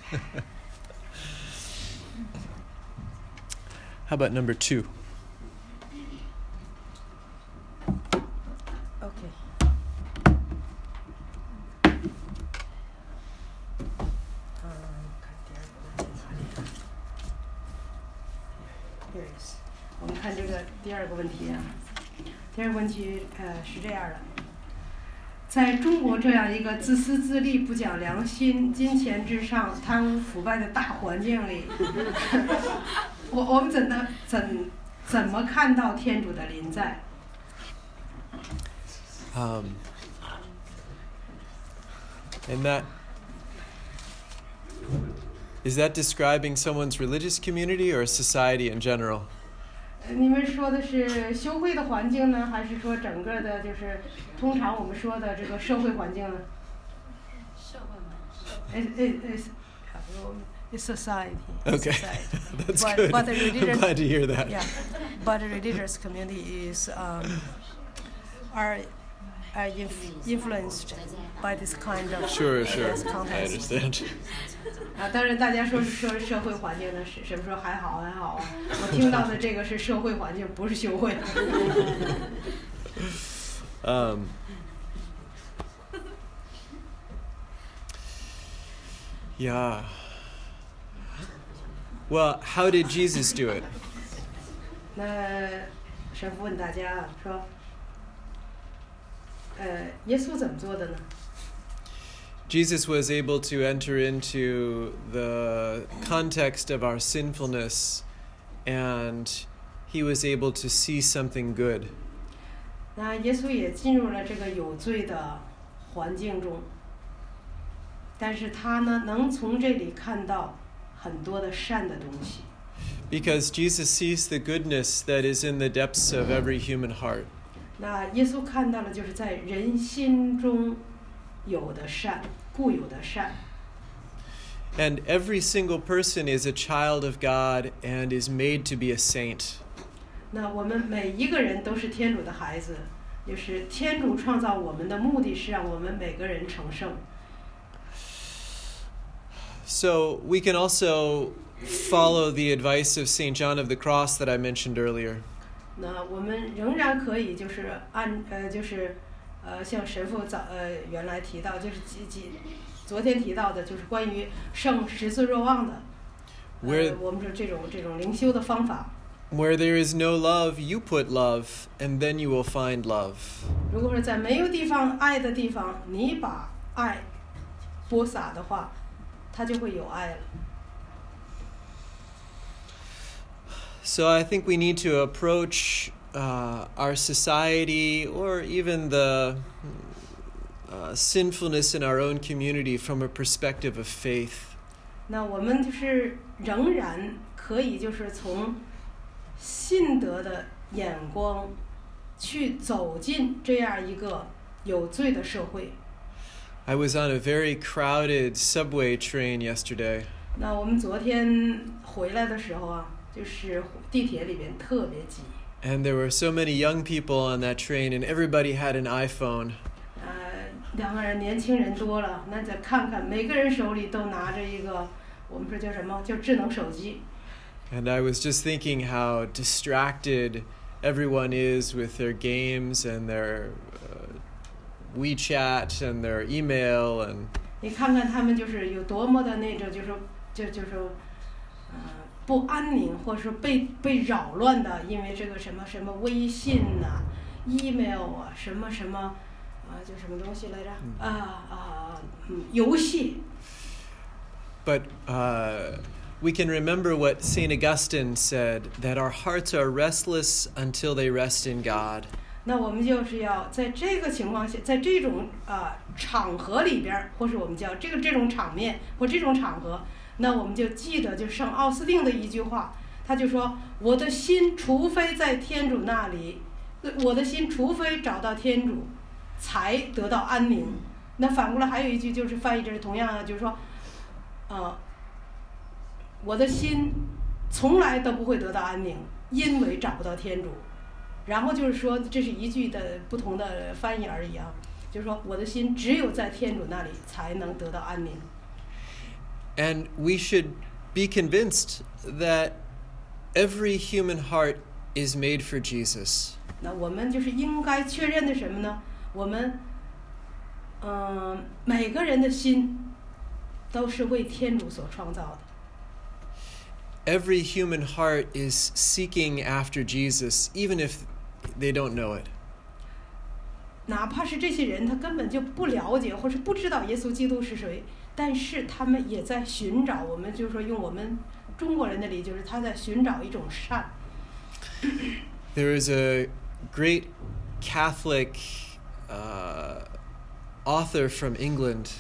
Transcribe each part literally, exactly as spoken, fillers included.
How about number two? Okay. Here it is. 我们看这个第二个问题啊，第二个问题呃是这样的，在中国这样一个自私自利、不讲良心、金钱至上、贪污腐败的大环境里，我我们怎么怎怎么看到天主的临在？ Um, and that is that describing someone's religious community or society in general? 你们说的是修会的环境呢，还是说整个的，就是通常我们说的这个社会环境呢？社会环境。It it is it's society. Okay, society. that's but, good. But the religious, I'm glad to hear that. Yeah, but the religious community is um, are are inf- influenced by this kind of Sure, sure. this context. I understand. 啊，当然，大家说是说社会环境呢，是什么说还好还好啊？我听到的这个是社会环境，不是修会。 um, yeah. Well, how did Jesus do it? 那神父问大家说，呃，耶稣怎么做的呢？ Jesus was able to enter into the context of our sinfulness, and he was able to see something good. 那耶稣也进入了这个有罪的环境中，但是他呢，能从这里看到很多的善的东西。 Because Jesus sees the goodness that is in the depths of every human heart. 那耶稣看到了，就是在人心中有的善，固有的善。 And every single person is a child of God and is made to be a saint. 那我们每一个人都是天主的孩子，就是天主创造我们的目的是让我们每个人成圣。 So we can also follow the advice of Saint John of the Cross that I mentioned earlier. 那我们仍然可以就是按呃就是呃像神父早呃原来提到就是几几昨天提到的就是关于圣十字若望的，呃我们说这种这种灵修的方法。 Where there is no love, you put love, and then you will find love. 如果说在没有地方爱的地方，你把爱播撒的话，它就会有爱了。 So I think we need to approach uh, our society or even the uh, sinfulness in our own community from a perspective of faith. 那我们就是仍然可以就是从信德的眼光去走进这样一个有罪的社会。 I was on a very crowded subway train yesterday. 那我们昨天回来的时候啊，就是地铁里边特别挤。 And there were so many young people on that train, and everybody had an iPhone. 呃，两个人年轻人多了，那再看看，每个人手里都拿着一个，我们说叫什么？叫智能手机。 And I was just thinking how distracted everyone is with their games and their uh, WeChat and their email and. 你看看他们就是有多么的那种，就是就就是，呃，不安宁，或者说被被扰乱的，因为这个什么什么微信呐、啊、email 啊，什么什么，啊，叫什么东西来着？啊啊，嗯，游戏。 But uh, we can remember what Saint Augustine said, that our hearts are restless until they rest in God. 那我们就是要在这个情况下，在这种啊、呃、场合里边，或是我们叫这个这种场面或这种场合，那我们就记得就圣奥斯定的一句话，他就说：“我的心除非在天主那里，我的心除非找到天主，才得到安宁。”那反过来还有一句就是翻译这是同样的，就是说，呃，我的心从来都不会得到安宁，因为找不到天主。然后就是说，这是一句的不同的翻译而已啊，就是说，我的心只有在天主那里才能得到安宁。 And we should be convinced that every human heart is made for Jesus. 那我们就是应该确认的什么呢？我们，嗯、呃，每个人的心都是为天主所创造的。 Every human heart is seeking after Jesus, even if they don't know it. 哪怕是这些人，他根本就不了解或是不知道耶稣基督是谁，但是他们也在寻找。我们就是说，用我们中国人的理，就是他在寻找一种善。 There is a great Catholic uh, author from England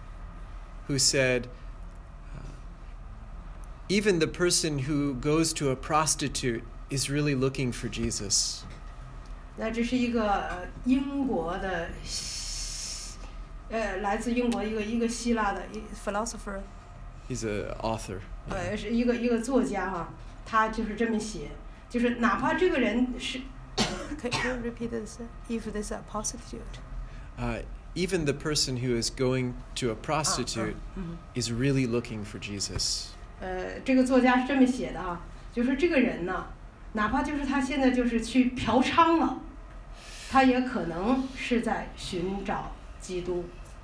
who said, uh, even the person who goes to a prostitute is really looking for Jesus. 那这是一个呃英国的，呃，来自英国一个一个希腊的一 philosopher。 He's an author. 呃，是一个一个作家哈，他就是这么写，就是哪怕这个人是，Can you repeat this? If there's a prostitute. Uh, even the person who is going to a prostitute uh, uh, is really looking for Jesus. 呃，这个作家是这么写的啊，就是这个人呢，哪怕就是他现在就是去嫖娼了，他也可能是在寻找基督。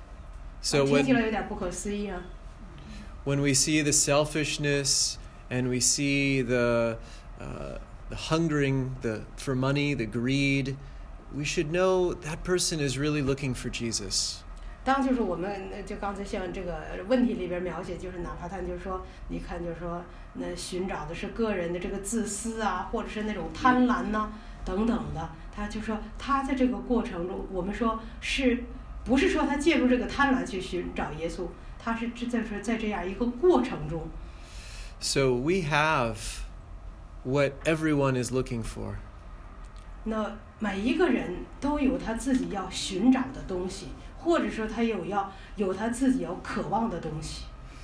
So 听起来 when 有点不可思议啊。 when we see the selfishness and we see the uh, the hungering the for money, the greed, we should know that person is really looking for Jesus. 当就是我们就刚才像这个问题里边描写，就是哪怕他就是说，你看就是说，那寻找的是个人的这个自私啊，或者是那种贪婪呐、等等的，他就说他在这个过程中，我们说是不是说他借助这个贪婪去寻找耶稣，他是在说在这样一个过程中。 So we have what everyone is looking for. 那每一个人都有他自己要寻找的东西。或者说他有要有他自己要渴望的东西。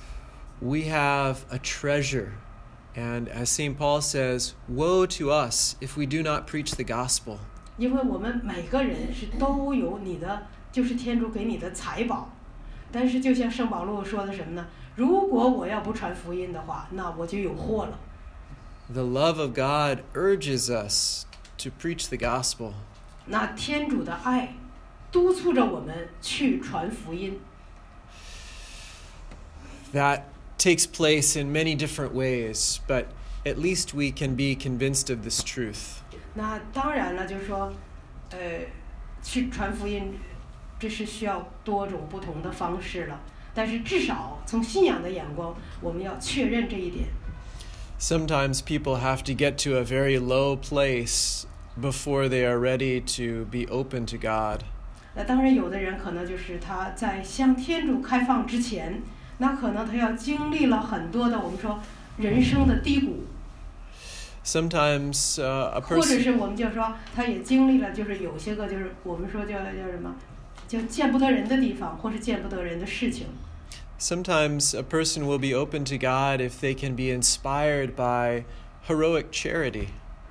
We have a treasure, and as Saint Paul says, woe to us if we do not preach the gospel. 因为我们每个人是都有你的，就是天主给你的财宝。但是就像圣保禄说的什么呢？如果我要不传福音的话，那我就有祸了。 The love of God urges us to preach the gospel. 那天主的爱督促着我们去传福音。 That takes place in many different ways, but at least we can be convinced of this truth. 那当然了，就是说，呃，去传福音，这是需要多种不同的方式了。但是至少从信仰的眼光，我们要确认这一点。 Sometimes people have to get to a very low place before they are ready to be open to God. 那当然，有的人可能就是他在向天主开放之前，那可能他要经历了很多的我们说人生的低谷。 Sometimes uh, a 或者 person 是我们就说他也经历了，就是有些个就是我们说叫叫什么，叫见不得人的地方，或是见不得人的事情。 Sometimes a person will be open to God if they can be inspired by heroic charity.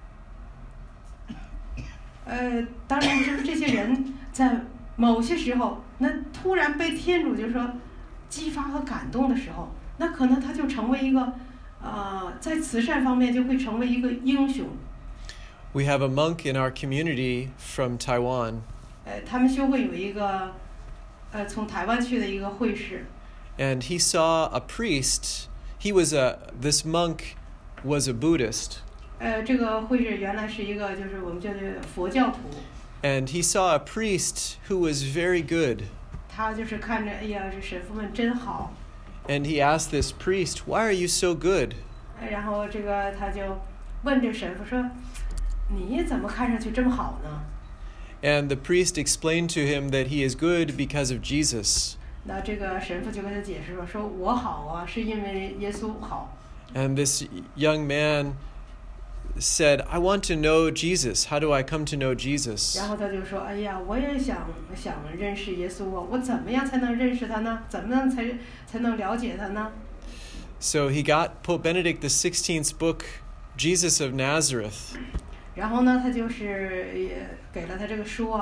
呃，当然就是这些人在某些时候，那突然被天主就是说激发和感动的时候，那可能他就成为一个，呃，在慈善方面就会成为一个英雄。 We have a monk in our community from Taiwan. 呃，他们修会有一个，呃，从台湾去的一个会士。 And he saw a priest. He was a, this monk was a Buddhist. 呃，这个会士原来是一个就是我们叫做佛教徒。 And he saw a priest who was very good. 他就是看着，哎呀，这神父们真好。 And he asked this priest, "Why are you so good?" 然后这个他就问这神父说：“你怎么看上去这么好呢？” And the priest explained to him that he is good because of Jesus. 那这个神父就跟他解释说：“说我好啊，是因为耶稣好。” And this young man said, "I want to know Jesus. How do I come to know Jesus?" 然后他就说：“哎呀，我也想想认识耶稣啊，我怎么样才能认识他呢？怎么样才才能了解他呢？” So he got Pope Benedict the sixteenth's book, Jesus of Nazareth. 然后呢，他就是也给了他这个书啊，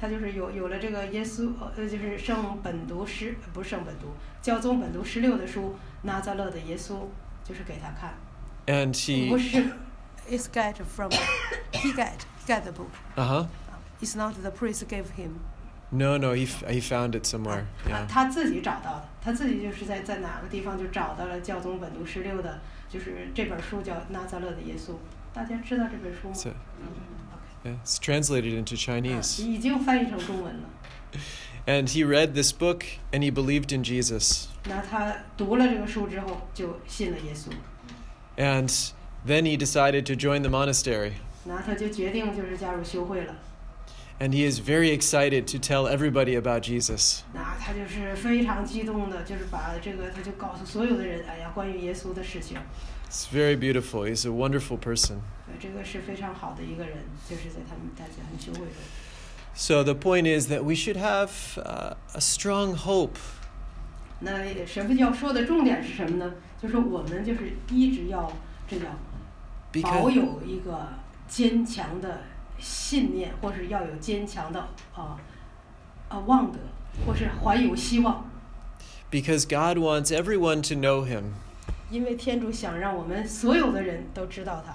他就是有有了这个耶稣呃就是圣本笃十不是圣本笃教宗本笃十六的书拿撒勒的耶稣，就是给他看。 And he 不是 ，it's get from he get get the book. Uh huh. It's not the priest gave him. No, no, he f- he found it somewhere. 啊 Yeah. 他自己找到的，他自己就是在在哪个地方就找到了教宗本笃十六的，就是这本书叫《拿撒勒的耶稣》，大家知道这本书吗？ So, 嗯 yeah, it's translated into ，OK， Chinese. 已经翻译成中文了。 And he read this book and he believed in Jesus. 那他读了这个书之后，就信了耶稣。 And then he decided to join the monastery. 那他就决定就是加入修会了。 And he is very excited to tell everybody about Jesus. 那他就是非常激动的，就是把这个他就告诉所有的人，哎呀，关于耶稣的事情。 It's very beautiful. He's a wonderful person. 呃这个是非常好的一个人，就是在他们大家很修会中。 So the point is that we should have uh, a strong hope. 那神父教说的重点是什么呢？就是我们就是一直要这样保 Because, 有一个坚强的信念，或是要有坚强的啊啊望德，或是怀有希望。 because God wants everyone to know him. 因为天主想让我们所有的人都知道他。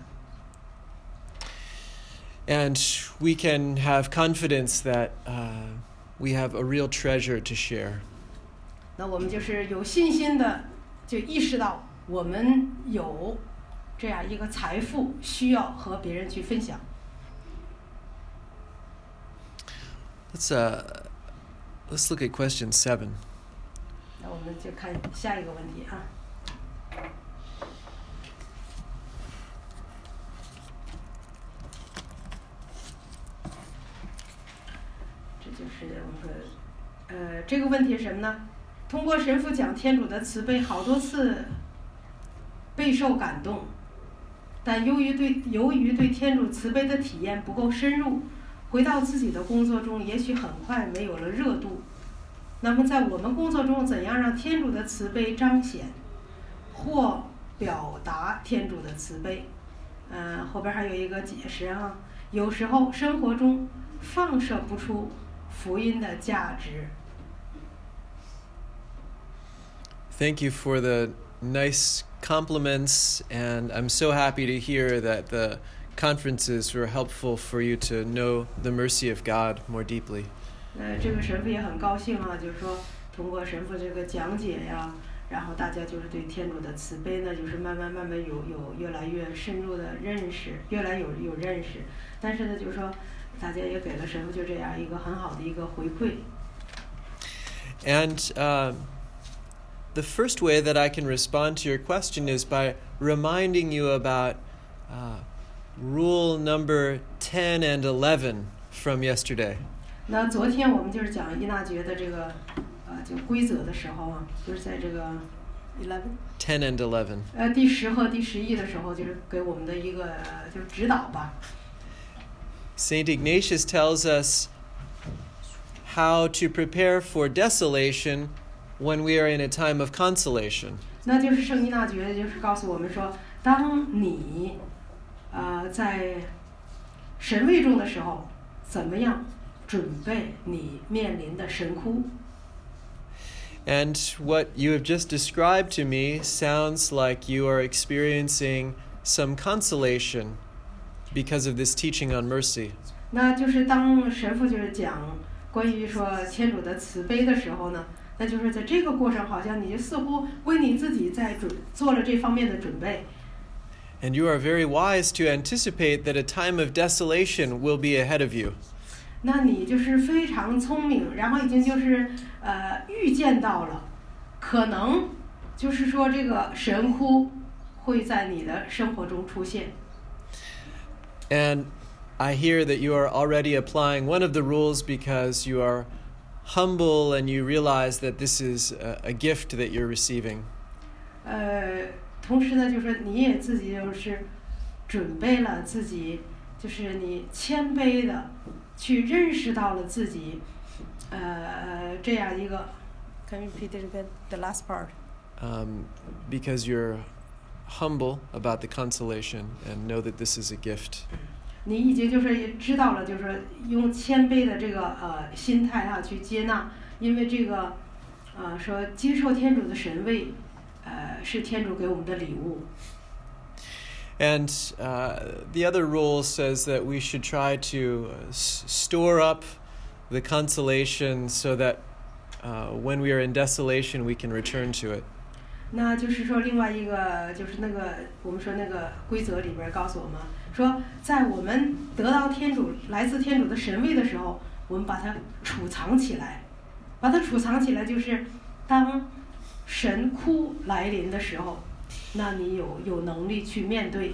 And we can have confidence that uh, we have a real treasure to share. 那我们就是有信心的，就意识到我们有这样一个财富，需要和别人去分享。 Let's uh, let's look at question seven. 那我们就看下一个问题啊。这就是我们说，呃，这个问题是什么呢？通过神父讲天主的慈悲，好多次备受感动，但由于对由于对天主慈悲的体验不够深入，回到自己的工作中，也许很快没有了热度。那么在我们工作中，怎样让天主的慈悲彰显，或表达天主的慈悲？嗯、呃，后边还有一个解释啊。有时候生活中放射不出福音的价值。 Thank you for the nice compliments, and I'm so happy to hear that the conferences were helpful for you to know the mercy of God more deeply. 那这个神父也很高兴啊，就是说通过神父这个讲解呀，然后大家就是对天主的慈悲呢，就是慢慢慢慢有有越来越深入的认识，越来有有认识。但是呢，就是说大家也给了神父就这样一个很好的一个回馈。 And uh, the first way that I can respond to your question is by reminding you about uh, rule number ten and eleven from yesterday. 那昨天我们就是讲依纳爵的这个呃就规则的时候啊，就是在这个 eleven ten and eleven. 呃第十和第十一的时候，就是给我们的一个、呃、就是指导吧。 Saint Ignatius tells us how to prepare for desolation when we are in a time of consolation. 那就是圣依纳爵就是告诉我们说，当你呃在神位中的时候，怎么样准备你面临的神窟。 And what you have just described to me sounds like you are experiencing some consolation because of this teaching on mercy. 那就是当神父就是讲关于说天主的慈悲的时候呢，那就是在这个过程，好像你就似乎为你自己在准做了这方面的准备。 And you are very wise to anticipate that a time of desolation will be ahead of you. 那你就是非常聪明，然后已经就是呃预见到了，可能就是说这个神窟会在你的生活中出现。 And I hear that you are already applying one of the rules because you are humble and you realize that this is a, a gift that you're receiving. 呃，同时呢，就是你也自己就是准备了自己，就是你谦卑的去认识到了自己，呃，这样一个。Can you repeat it again? The last part. Um, because you're humble about the consolation and know that this is a gift. 你已经就是也知道了，就是说用谦卑的这个呃心态啊去接纳，因为这个呃说接受天主的神位，呃是天主给我们的礼物。 And uh, the other rule says that we should try to uh, s- store up the consolation so that uh, when we are in desolation, we can return to it. 那就是说，另外一个就是那个我们说那个规则里边告诉我们说，在我们得到天主来自天主的神位的时候，我们把它储藏起来，把它储藏起来，就是当神哭来临的时候。那你有有能力去面对。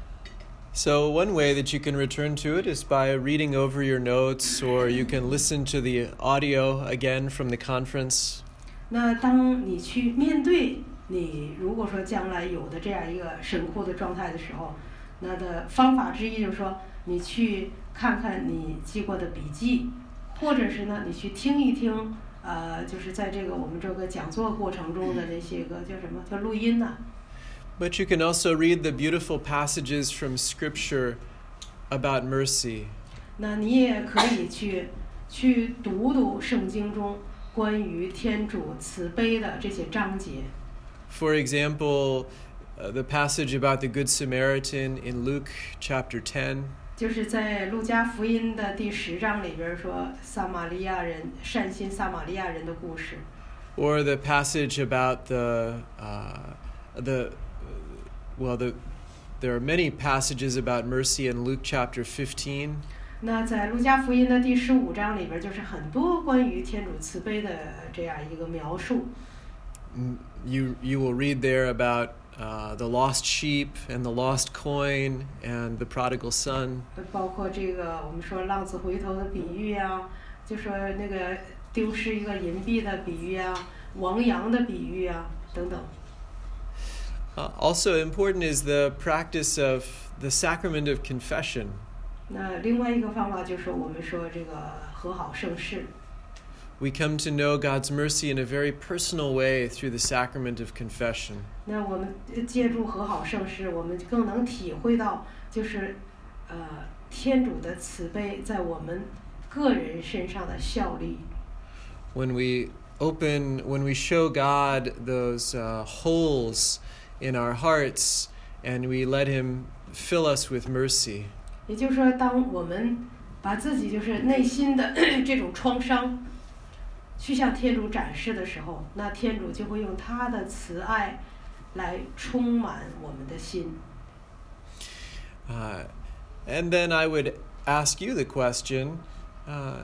So one way that you can return to it is by reading over your notes, or you can listen to the audio again from the conference. 那当你去面对你如果说将来有的这样一个神枯的状态的时候，那的方法之一就是说，你去看看你记过的笔记，或者是呢，你去听一听，呃，就是在这个我们这个讲座过程中的那些个叫什么叫录音呢？But you can also read the beautiful passages from Scripture about mercy. 那你也可以去去读读圣经中关于天主慈悲的这些章节。 For example, uh, the passage about the Good Samaritan in Luke chapter ten. 就是在路加福音的第十章里边说撒玛利亚人善心撒玛利亚人的故事。 Or the passage about the uh, the Well, the, there are many passages about mercy in Luke chapter fifteen. 那在路加福音的第十五章里边，就是很多关于天主慈悲的这样一个描述。 You you will read there about uh, the lost sheep and the lost coin and the prodigal son. 包括这个我们说浪子回头的比喻啊，就说那个丢失一个银币的比喻啊，亡羊的比喻啊等等。 Uh, also important is the practice of the sacrament of confession. 那另外一个方法就是我们说这个和好圣事。 We come to know God's mercy in a very personal way through the sacrament of confession. 那我们借助和好圣事，我们更能体会到，就是呃天主的慈悲在我们个人身上的效力。 When we open, when we show God those uh, holes in our hearts, and we let Him fill us with mercy. 也就是说，当我们把自己就是内心的这种创伤，去向天主展示的时候，那天主就会用他的慈爱来充满我们的心。 Uh, and then I would ask you the question, uh,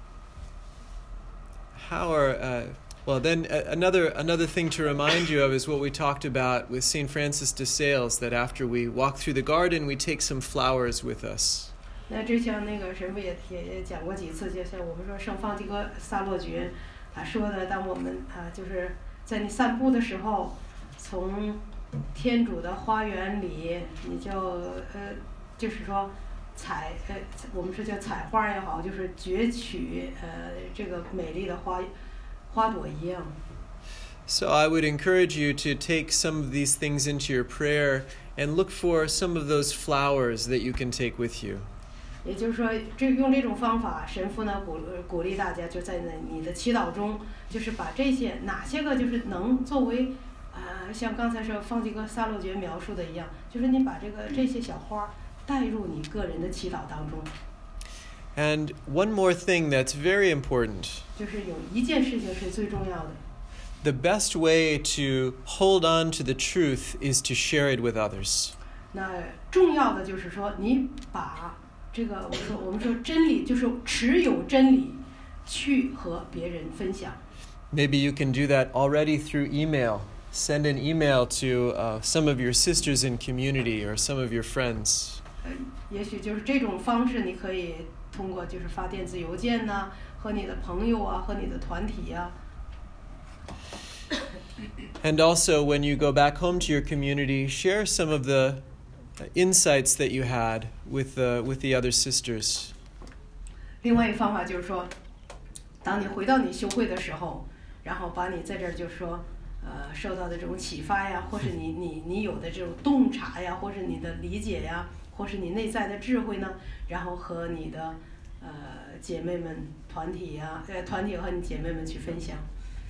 how are uh, Well, then uh, another another thing to remind you of is what we talked about with Saint Francis de Sales, that after we walk through the garden, we take some flowers with us. 那之前那个神父也也也讲过几次，就像我们说圣方济各萨洛爵他说的，当我们啊就是在你散步的时候，从天主的花园里，你就呃就是说采呃我们说叫采花也好，就是攫取呃这个美丽的花。花朵一样。 So I would encourage you to take some of these things into your prayer and look for some of those flowers that you can take with you. 也就是说，这用这种方法，神父呢鼓鼓励大家，就在你的祈祷中，就是把这些哪些个就是能作为啊、呃，像刚才说方济各萨洛爵描述的一样，就是你把这个这些小花带入你个人的祈祷当中。 And one more thing that's very important. 就是有一件事情是最重要的。 The best way to hold on to the truth is to share it with others. 那重要的就是说，你把这个我说我们说真理，就是持有真理，去和别人分享。 Maybe you can do that already through email. Send an email to uh, some of your sisters in community or some of your friends. 呃，也许就是这种方式，你可以通过就是发电子邮件呐、啊，和你的朋友啊，和你的团体啊。 And also, when you go back home to your community, share some of the insights that you had with the with the other sisters. 另外一个方法就是说，当你回到你修会的时候，然后把你在这儿就是说，呃，受到的这种启发呀，或是你你你有的这种洞察呀，或是你的理解呀， 或是你内在的智慧呢，然后和你的呃姐妹们团体呀、啊，呃团体和你姐妹们去分享。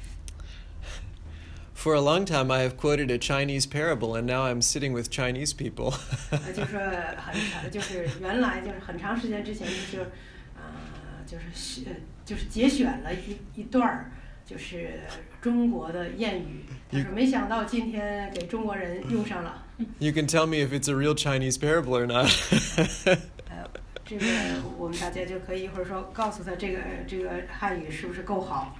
For a long time, I have quoted a Chinese parable, and now I'm sitting with Chinese people. 就是很长，就是原来就是很长时间之前就是，呃，就是就是节选了一一段儿，就是中国的谚语。但是没想到今天给中国人用上了。 You can tell me if it's a real Chinese parable or not. 呃，这个我们大家就可以一会儿说告诉他这个这个汉语是不是够好。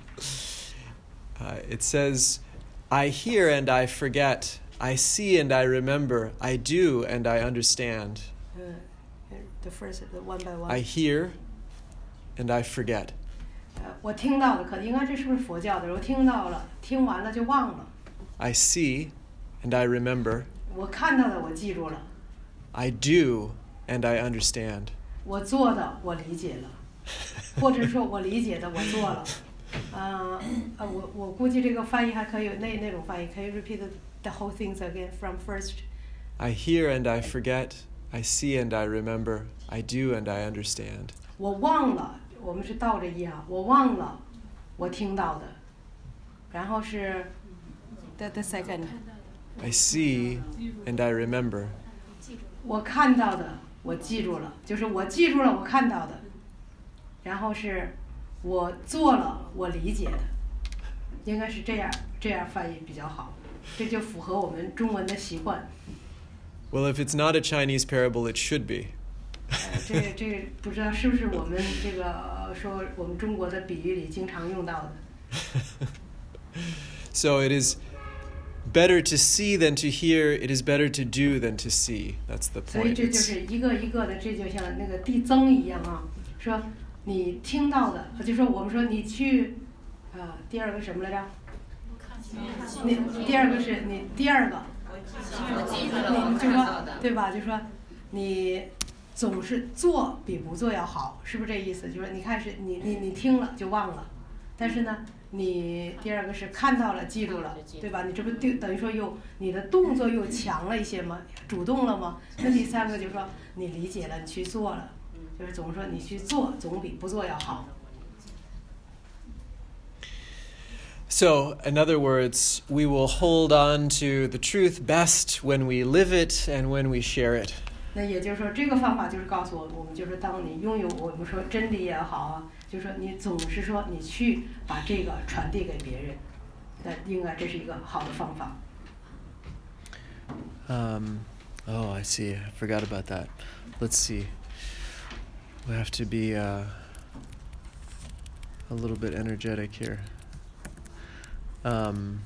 Uh, it says. I hear and I forget. I see and I remember. I do and I understand. Uh, the first, the one by one. I hear and I forget. 呃，我听到的，可应该这是不是佛教的？我听到了，听完了就忘了。 I see and I remember. 我看到的，我记住了。 I do and I understand. 我做的，我理解了，或者说我理解的，我做了。呃呃，我我估计这个翻译还可以有那那种翻译，可以 repeat the, the whole things again from first. I hear and I forget. I see and I remember. I do and I understand. 我忘了，我们是倒着译啊，我忘了，我听到的，然后是 the the second. I see and I remember. 我看到的，我记住了，就是我记住了我看到的，然后是。我做了，我理解的，应该是这样，这样翻译比较好，这就符合我们中文的习惯。 Well, if it's not a Chinese parable, it should be. 呃，这这不知道是不是我们这个说我们中国的比喻里经常用到的。 So it is better to see than to hear. It is better to do than to see. That's the point. 所以这就是一个一个的，这就像那个递增一样啊，说。你听到的，就说我们说你去，呃，第二个什么来着？你第二个是你第二个，你就说对吧？就说你总是做比不做要好，是不是这意思？就是你看是你你你听了就忘了，但是呢，你第二个是看到了记住了，对吧？你这不对，等于说又你的动作又强了一些吗？主动了吗？那第三个就是说你理解了，你去做了。就是总说你去做总比不做要好。 So, in other words, we will hold on to the truth best when we live it and when we share it. 那也就是说，这个方法就是告诉我们，我们就是当你拥有我们说真理也好啊，就是说你总是说你去把这个传递给别人，那应该这是一个好的方法。 Um, oh, I see. I forgot about that. Let's see. We have to be uh, a little bit energetic here. Um,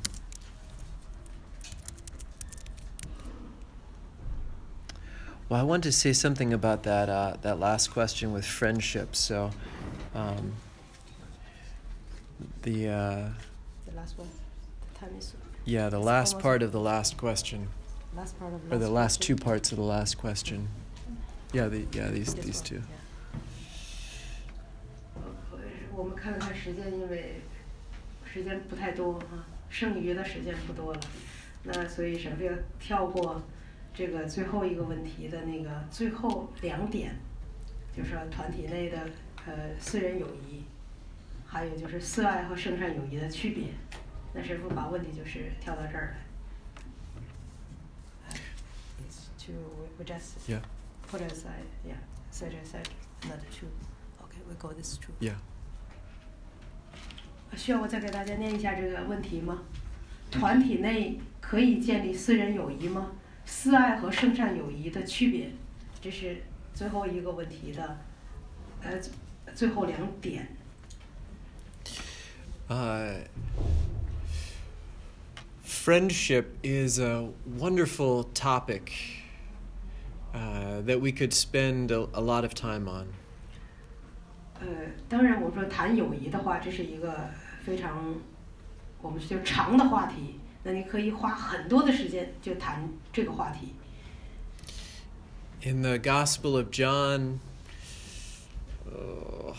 well, I want to say something about that uh, that last question with friendship. So, um, the uh, the last one, the time is. Yeah, the last part of the last question. Last part of the last or the last question. two parts of the last question. Yeah, the yeah these This these one, two. yeah. 我们看看时间，因为时间不太多啊，剩余的时间不多了，那所以沈飞跳过这个最后一个问题的那个最后两点，就是说团体内的呃私人友谊，还有就是私爱和圣善友谊的区别。那沈飞把问题就是跳到这儿来。It's to we just Yeah. put aside, yeah, set aside another two. Okay, we go this two. Yeah. 需要我再给大家念一下这个问题吗？团体内可以建立私人友谊吗？私爱和圣善友谊的区别，这是最后一个问题的，呃，最后两点。 Uh, friendship is a wonderful topic uh, that we could spend a, a lot of time on. 呃，当然，我说谈友谊的话，这是一个非常我们就长的话题。那你可以花很多的时间就谈这个话题。 In the Gospel of John, uh,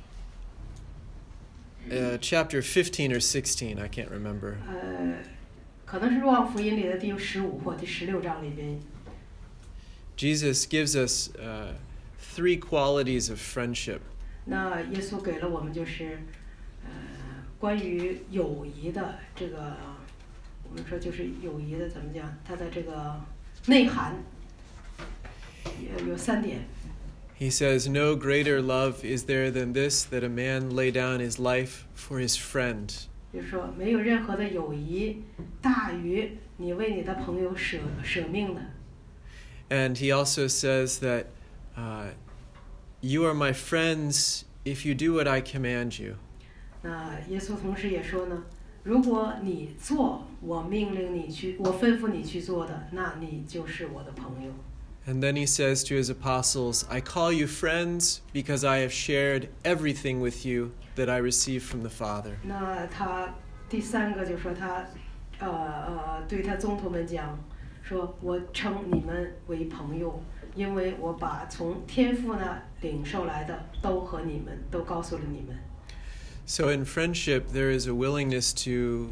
uh, chapter fifteen or sixteen, I can't remember. 呃，可能是若望福音里的第十五或第十六章里边。 Jesus gives us uh, three qualities of friendship. 那耶稣给了我们就是呃关于友谊的这个，我们说就是友谊的怎么讲，它的这个内涵有有三点。 He says, "No greater love is there than this, that a man lay down his life for his friend." 就是说，没有任何的友谊大于你为你的朋友舍舍命的。 And he also says that uh, you are my friends if you do what I command you. 那耶稣同时也说呢，如果你做我命令你去，我吩咐你去做的，那你就是我的朋友。 And then he says to his apostles, "I call you friends because I have shared everything with you that I received from the Father." 那他第三个就说他，呃呃，对他宗徒们讲，说我称你们为朋友，因为我把从天父那领受来的都和你们都告诉了你们。 So in friendship, there is a willingness to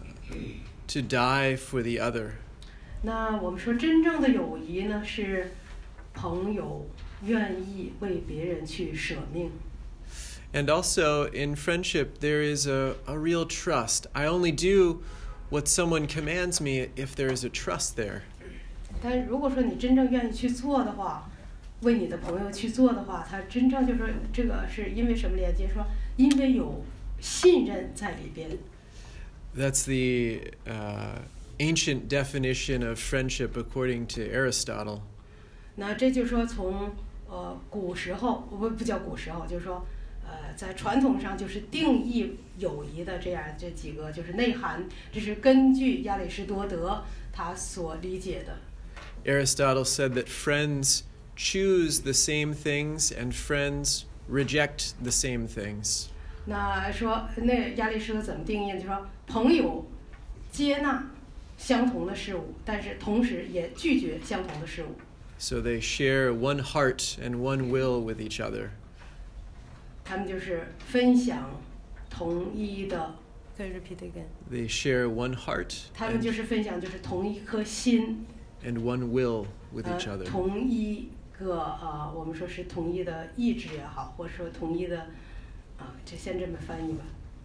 to die for the other. 那我们说真正的友谊呢，是朋友愿意为别人去舍命。 And also in friendship, there is a, a real trust. I only do what someone commands me if there is a trust there. 但如果说你真正愿意去做的话，为你的朋友去做的话，他真正就是这个是因为什么连接？说因为有信任在里边。 That's the uh, ancient definition of friendship according to Aristotle. 那这就是说从呃古时候不不叫古时候，就是说呃在传统上就是定义友谊的这样这几个就是内涵，这是根据亚里士多德他所理解的。 Aristotle said that friends choose the same things and friends reject the same things. 那说那亚里士多怎么定义呢？就说朋友接纳相同的事物，但是同时也拒绝相同的事物。 So they share one heart and one will with each other. 他们就是分享同一的。可以 repeat again. They share one heart 他们就是分享就是同一颗心。 and one will with each 呃 other. 同一个呃，我们说是同一的意志也好，或者说同一的啊，就先这么翻译吧。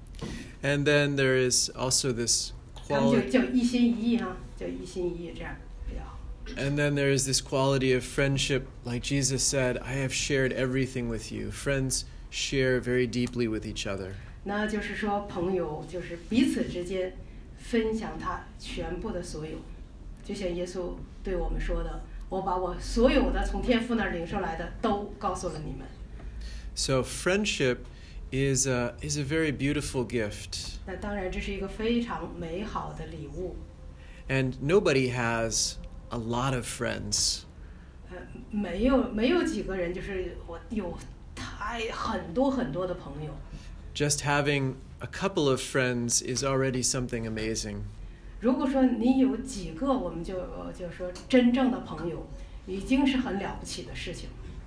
And then there is also this 他们就 quality. 叫一心一意哈，叫一心一意这样比较好。 And then there is this quality of friendship, like Jesus said, "I have shared everything with you." Friends share very deeply with each other. 那就是说，朋友就是彼此之间分享他全部的所有，就像耶稣对我们说的：“我把我所有的从天父那儿领受来的都告诉了你们。” So friendship is a is a very beautiful gift. 那当然，这是一个非常美好的礼物。 And nobody has a lot of friends. 呃，没有没有几个人就是我有太很多很多的朋友。 Just having a couple of friends is already something amazing. 如果说你有几个，我们就就说真正的朋友，已经是很了不起的事情。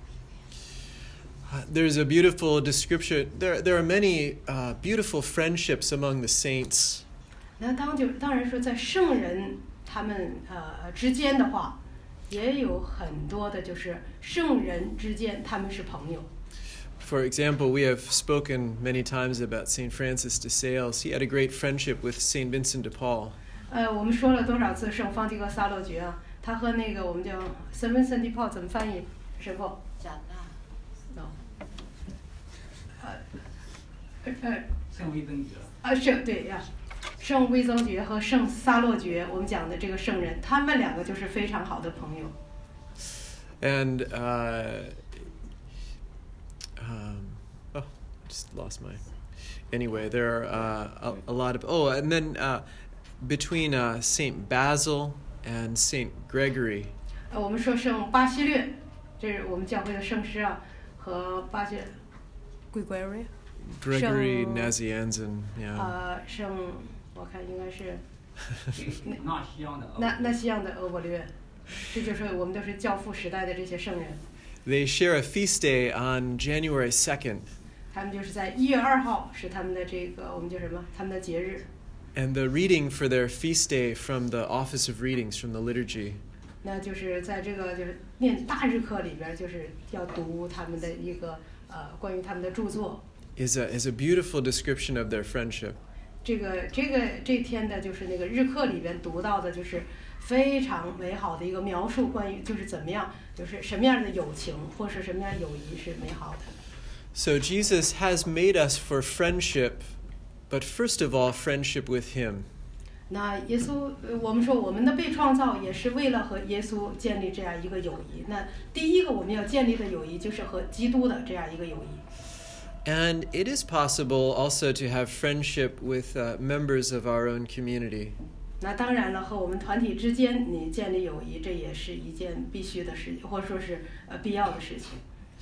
Uh, there's a beautiful description. There, there are many uh, beautiful friendships among the saints. 那当就当然说，在圣人他们呃之间的话，也有很多的，就是圣人之间他们是朋友。 For example, we have spoken many times about Saint Francis de Sales. He had a great friendship with Saint Vincent de Paul. 呃，我们说了多少次圣方济各撒洛爵啊？他和那个我们叫圣文森迪炮怎么翻译？师傅？ 讲啊。 no。呃呃。 圣威登爵。 啊，是对呀，圣威增爵和圣撒洛爵，我们讲的这个圣人，他们两个就是非常好的朋友。 And uh, um, oh, just lost my. Anyway, there are uh, a, a lot of oh, and then uh, between uh, Saint Basil and Saint Gregory. 呃，我们说圣巴西略，这是我们教会的圣师啊，和巴西 Gregory Gregory 圣 Nazianzen, yeah. 呃，圣我看应该是纳西央的。 那那西洋的俄伯略，这就是我们都是教父时代的这些圣人。 They share a feast day on January second. 他们就是在一月二号是他们的这个我们叫什么？他们的节日。 And the reading for their feast day from the Office of Readings from the liturgy. 那就是在这个就是念大日课里边，就是要读他们的一个呃关于他们的著作。 is a is a beautiful description of their friendship. 这个这个这天的就是那个日课里边读到的，就是非常美好的一个描述，关于就是怎么样，就是什么样的友情或是什么样的友谊是美好的。 So Jesus has made us for friendship, but first of all, friendship with Him. 那耶稣，我们说我们的被创造也是为了和耶稣建立这样一个友谊。那第一个我们要建立的友谊就是和基督的这样一个友谊。 And it is possible also to have friendship with uh, members of our own community. 那当然了，和我们团体之间你建立友谊，这也是一件必须的事情，或者说是呃必要的事情。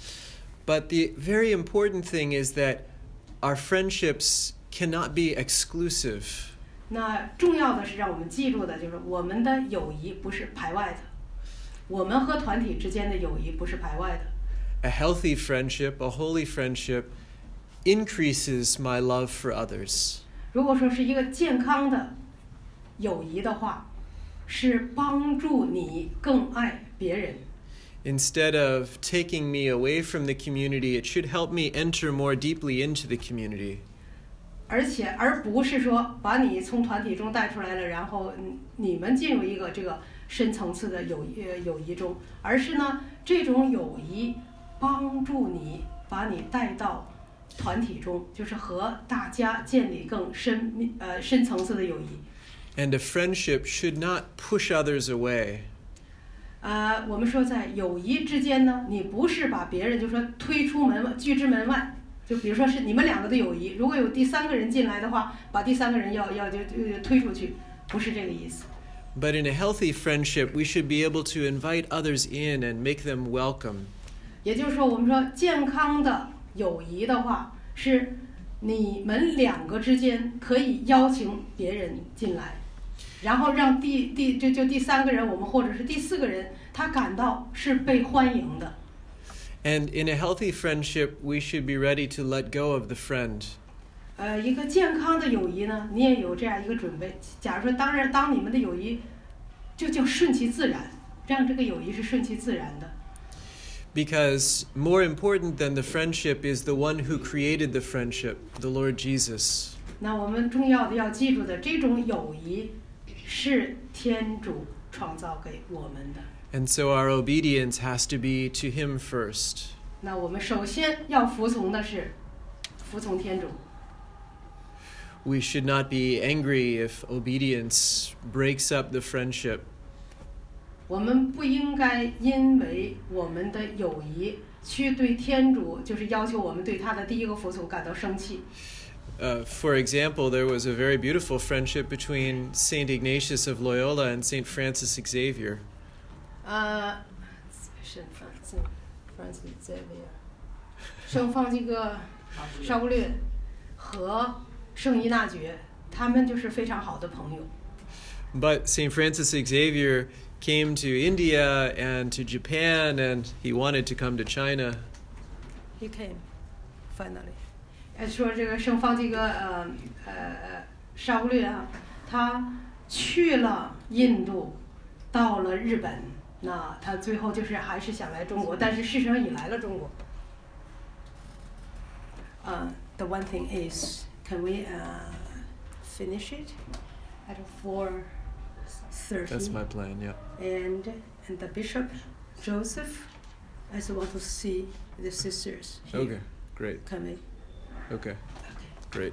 But the very important thing is that our friendships cannot be exclusive. 那重要的是让我们记住的就是我们的友谊不是排外的，我们和团体之间的友谊不是排外的。 A healthy friendship, a holy friendship, increases my love for others. 如果说是一个健康的友谊的话，是帮助你更爱别人。 Instead of taking me away from the community, it should help me enter more deeply into the community. 而且而不是说把你从团体中带出来了，然后你们进入一个这个深层次的友谊友谊中，而是呢这种友谊帮助你把你带到团体中，就是和大家建立更深呃深层次的友谊。 And a friendship should not push others away. 呃，我们说在友谊之间呢，你不是把别人就说推出门外拒之门外。就比如说是你们两个的友谊，如果有第三个人进来的话，把第三个人要要就就推出去，不是这个意思。 But in a healthy friendship, we should be able to invite others in and make them welcome. 也就是说，我们说健康的友谊的话，是你们两个之间可以邀请别人进来，然后让第第就就第三个人，我们或者是第四个人，他感到是被欢迎的。 And in a healthy friendship, we should be ready to let go of the friend. 呃，一个健康的友谊呢，你也有这样一个准备。假如说，当然，当你们的友谊就叫顺其自然，让这个友谊是顺其自然的。 Because more important than the friendship is the one who created the friendship, the Lord Jesus. 那我们重要的要记住的，这种友谊是天主创造给我们的。 And so our obedience has to be to Him first. 那我们首先要服从的是服从天主。 We should not be angry if obedience breaks up the friendship. 我们不应该因为我们的友谊去对天主，就是要求我们对他的第一个服从感到生气。 Uh, for example, there was a very beautiful friendship between Saint Ignatius of Loyola and Saint Francis Xavier. 呃，圣方圣 Francis Xavier， 圣方济各沙勿略和圣依纳爵，他们就是非常好的朋友。 But Saint Francis Xavier came to India and to Japan, and he wanted to come to China. He came, finally. 呃，说这个圣方济各呃呃沙勿略啊，他去了印度，到了日本。那他最后就是还是想来中国，但是事实上也来了中国。Uh, the one thing is, can we uh, finish it at four thirty? That's my plan, yeah. And and the bishop, Joseph, I also want to see the sisters here. Okay, great. Can we? Okay, Okay. great.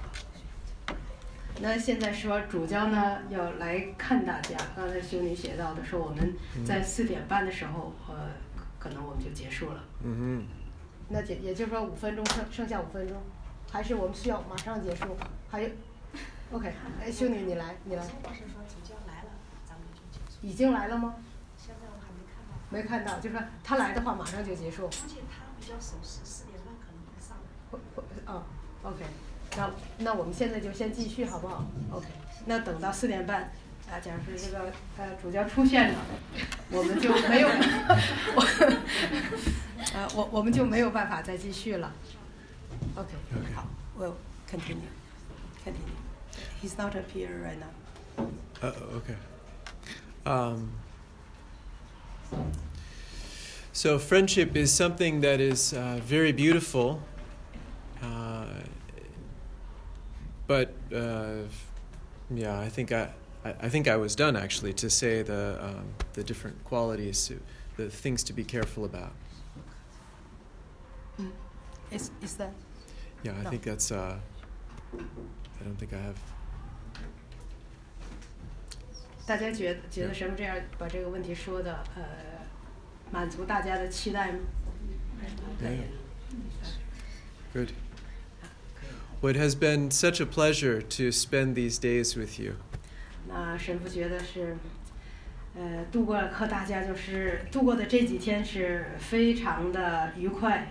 那现在说主教呢要来看大家，刚才修女写到的说我们在四点半的时候，呃，可能我们就结束了。 嗯哼。 那也也就是说五分钟剩剩下五分钟，还是我们需要马上结束？还有 ，OK， 哎，修女你来，你来。 老师说主教来了，咱们就结束。 已经来了吗？ 现在我还没看到。 没看到，就说他来的话马上就结束。 而且他比较守时，四点半可能会上来。 会会哦 ，OK。那那我们现在就先继续好不好 ？OK， 那等到四点半，啊，假如是这个呃主教出现了，我们就没有，我，呃我我们就没有办法再继续了。OK， 好 ，We'll continue, continue. He's not up here right now. Uh, okay. Um, So friendship is something that is uh, very beautiful, uh, but uh, yeah, I think I, I, I think I was done actually to say the um, the different qualities, the things to be careful about. Mm. Is is that? Yeah, I No. think that's. Uh, I don't think I have. 大家觉得觉得什么这样把这个问题说的呃满足大家的期待吗？可以。 Good. Well, it has been such a pleasure to spend these days with you. 那神父觉得是，呃，度过了和大家就是度过的这几天是非常的愉快。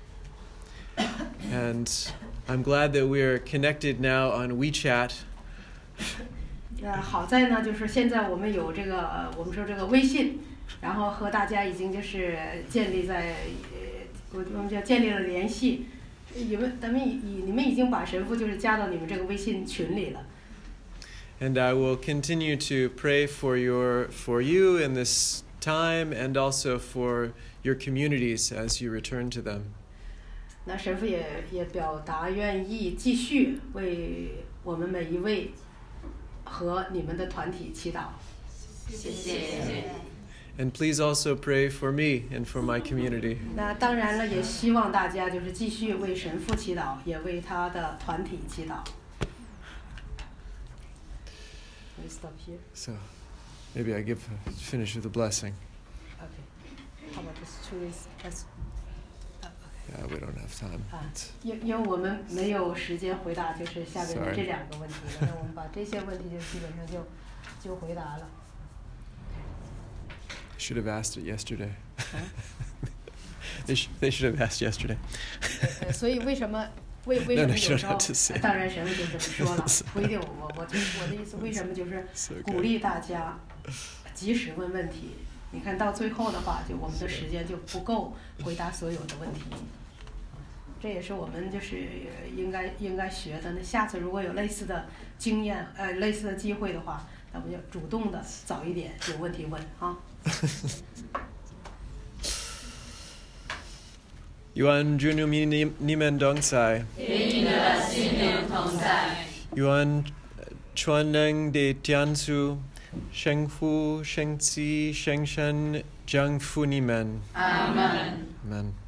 And I'm glad that we are connected now on WeChat. 呃，好在呢，就是现在我们有这个呃我们说这个微信，然后和大家已经就是建立在呃我我们叫建立了联系。你们咱们已已你们已经把神父就是加到你们这个微信群里了。 And I will continue to pray for your for you in this time and also for your communities as you return to them. 那神父也也表达愿意继续为我们每一位和你们的团体祈祷。 谢谢。 And please also pray for me and for my community. 那当然了，也希望大家就是继续为神父祈祷，也为他的团体祈祷。We stop here. So maybe I give finish with a blessing. Okay. How about this two is let's. Yeah, we don't have time. 啊，因因为我们没有时间回答，就是下边的 Sorry. 这两个问题了。那我们把这些问题就基本上就就回答了。 Should have asked it yesterday. they, sh- they should have asked yesterday. 呃，所以为什么为为什 No, 么 no, 有 you 时 don't 候 have to say. 当然神父就这么说了，不一定我我就我的意思，为什么就是 It's okay. 鼓励大家及时问问题？你看到最后的话，就我们的时间就不够回答所有的问题。这也是我们就是应该应该学的。那下次如果有类似的经验，呃，类似的机会的话，那我们就主动的早一点有问题问啊。 Yuan Junyu Mi Nimen Dongsai. 与你的心灵同在。 Yuan Chuaneng De Tiansu. Sheng Fu, Sheng Ci, Sheng Shen, Jiang Fu Nimen. Amen. Amen.